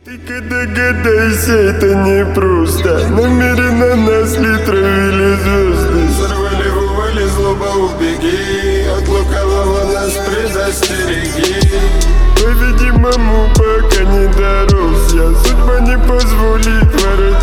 Ты догадайся, это не просто. Намеренно нас ли травили звезды. Сорвали, ували, злоба убеги. От лукавого нас предостереги. По-видимому, пока не дорос я. Судьба не позволит воротить.